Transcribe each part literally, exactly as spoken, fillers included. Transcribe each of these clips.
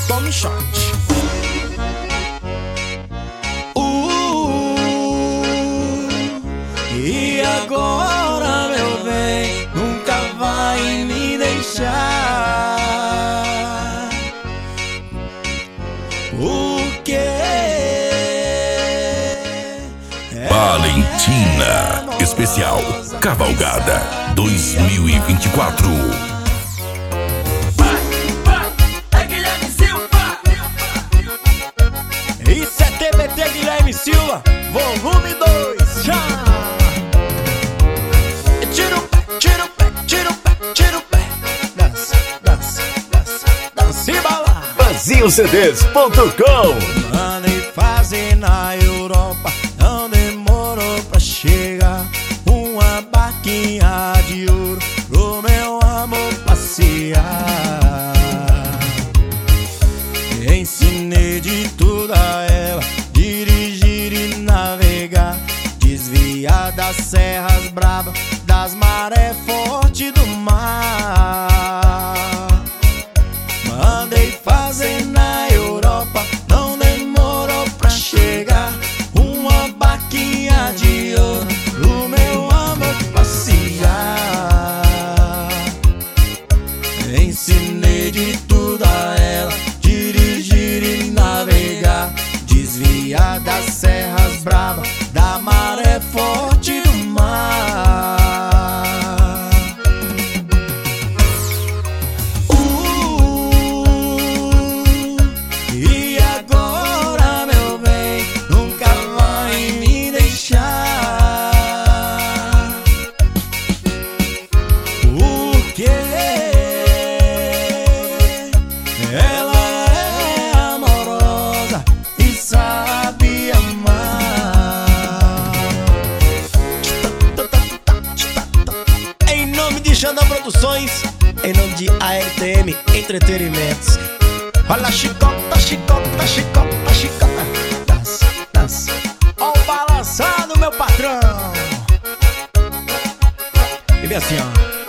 tome shot. Uh, e agora, meu bem, nunca vai me deixar. O que? Valentina Especial Cavalgada dois mil e vinte e quatro. Isso é T B T Guilherme Silva, volume dois, já! Tira o pé, tira o pé, tira o pé, tira o pé. Dança, dança, dança, dança e bala. Vazio C Ds ponto com. Mandei fazer na Europa, não demorou pra chegar. Uma barquinha de ouro pro meu amor passear. Ensinei de tudo a ela, dirigir e navegar, desviar das serras bravas, das marés fortes do mar. Mandei fazer na Europa, não demorou pra chegar. Uma barquinha de ouro pro meu amor passear. Ensinei de tudo a ela, dirigir e navegar, desviar das serras bravas, da maré forte do mar. Uh, e agora, meu bem, nunca vai me deixar. Porque ela é amorosa e sabe amar. Em nome de Xandão Produções, em nome de A R T M Entretenimentos. Olha a chicota, chicota, chicota, chicota. Dança, dança. Ó o balançado, meu patrão. E vem assim, ó.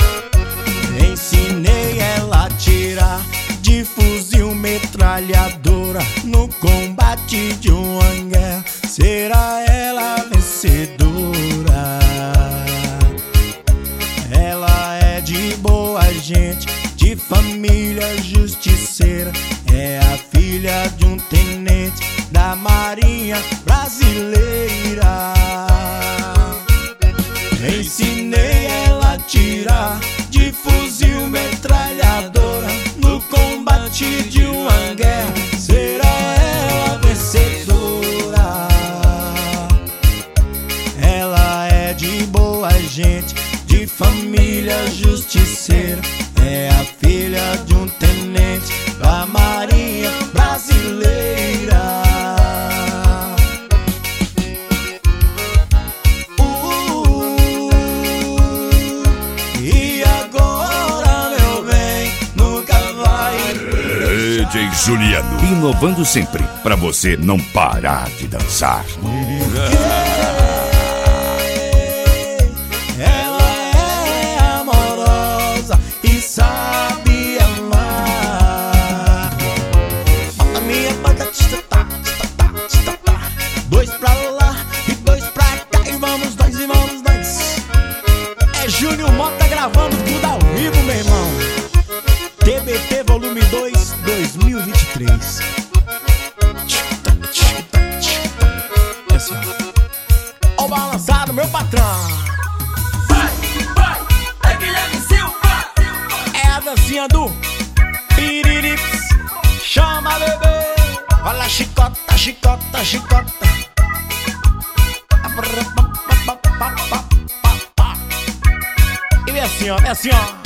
Ensinei ela a tirar de fuzil metralhadora no combate de uma guerra. Será ela a vencedora? Ela é de boa gente, de família justiceira. É a filha de um tenente da Marinha Brasileira. Ensinei ela a tirar de fuzil metralhadora no combate de uma guerra. Será ela a vencedora? Ela é de boa gente, de família justiceira. É a filha de um tenente da Marinha Brasileira. Uh, e agora, meu bem, nunca vai. D J Juliano, inovando sempre pra você não parar de dançar. Ela é amorosa e sabe amar. A minha banda tista, tá, tista, tá, tista, tá. Dois pra lá e dois pra cá. E vamos nós, e vamos nós. É Júnior Mota gravando tudo ao vivo, meu irmão. T B T volume dois, dois mil e vinte e três. É assim, ó. Ó o balançado, meu patrão. Vai, vai, é Guilherme Silva. É a dancinha do Piririps. Chama, bebê. Olha a chicota, chicota, chicota. E é assim, ó, é assim, ó.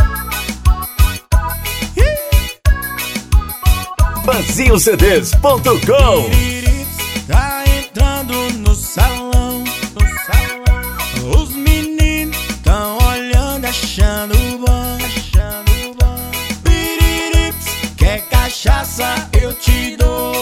Vazio C Ds ponto com. Piririps tá entrando no salão, no salão. Os meninos tão olhando, achando bom, achando bom. Piririps, quer cachaça, eu te dou.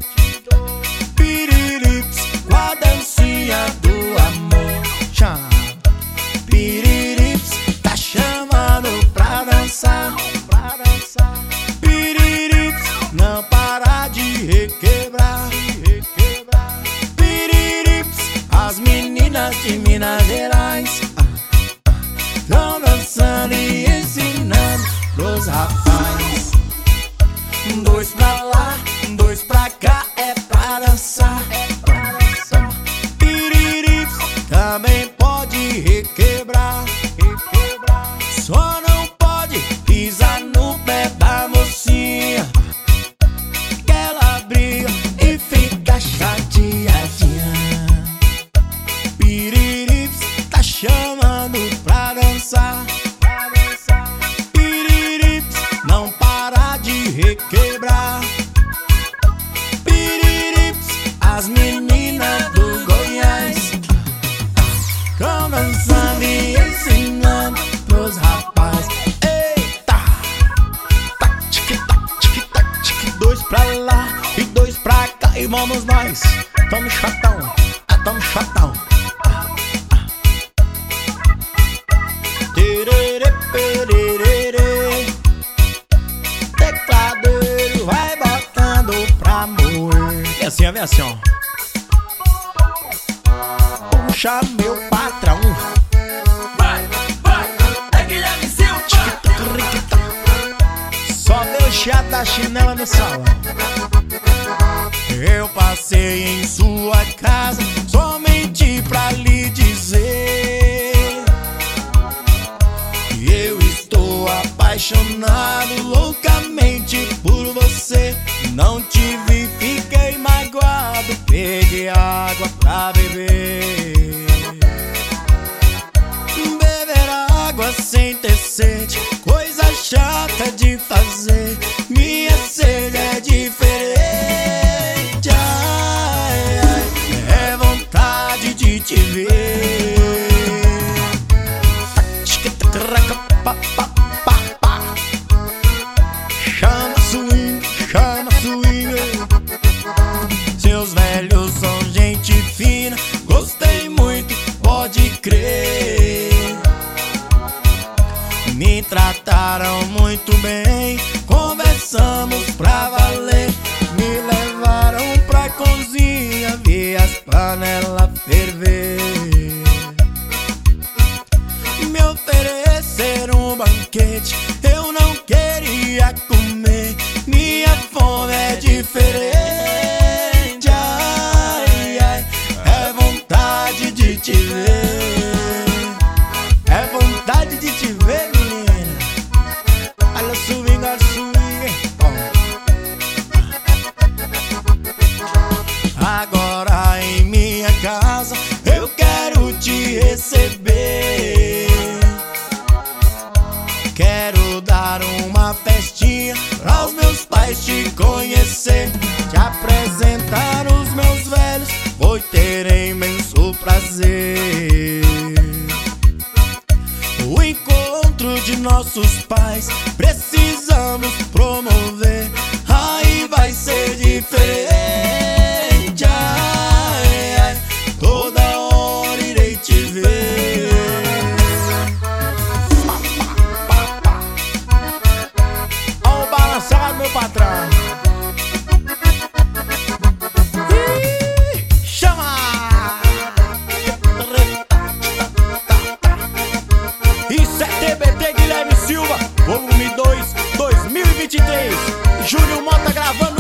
Piririps, com a dancinha do amor. Chama. Piririps, tá chamando pra dançar, pra dançar. Piririps, não para pros rapazes. Dois pra lá, dois pra cá, é pra dançar. Piririps também pode requebrar. Só não pode pisar no pé da mocinha, que ela briga e fica chateadinha. Piririps tá chamando pra dançar. Piririps não para de requebrar. Piririps, as meninas do Goiás tão dançando e ensinando pros rapazes. Eita! Tac, tic, tac, tic, tac, tic. Dois pra lá e dois pra cá, e vamos nós. Tamo chatão, ah, tamo chatão. Tererê, pererê. Tecladeiro vai botando pra moer. É assim, é assim, ó. Puxa meu patrão. Vai, vai, é Guilherme Silva. Só meu chá da chinela no salão. Eu passei em sua casa somente pra lhe dizer que eu estou apaixonado loucamente por você. Não te vi, fiquei magoado, peguei água pra beber. Beber água sem ter sede, coisa chata de fazer. Minha sede é diferente. Ai, ai, é vontade de te ver. Chama swing, chama swing. Seus velhos são gente fina, gostei muito, pode crer. Me trataram muito bem, conversamos pra valer. Me levaram pra cozinha, vi as panelas ferver. Me ofereceram um banquete, eu não queria comer. Minha fome é diferente. Ai, ai, é vontade de te ver. É vontade de te ver, menina. Olha o swing, olha o swing. Agora em minha casa eu quero te receber. Quero dar uma festinha para os meus pais te conhecer, te apresentar os meus velhos, vou ter imenso prazer. O encontro de nossos pais precisamos promover, aí vai ser diferente. Ai, ai, toda hora irei te ver. Ó o balançado, meu patrão. Ih, chama! Isso é T B T Guilherme Silva, volume dois, dois mil e vinte e três. Júlio Mota gravando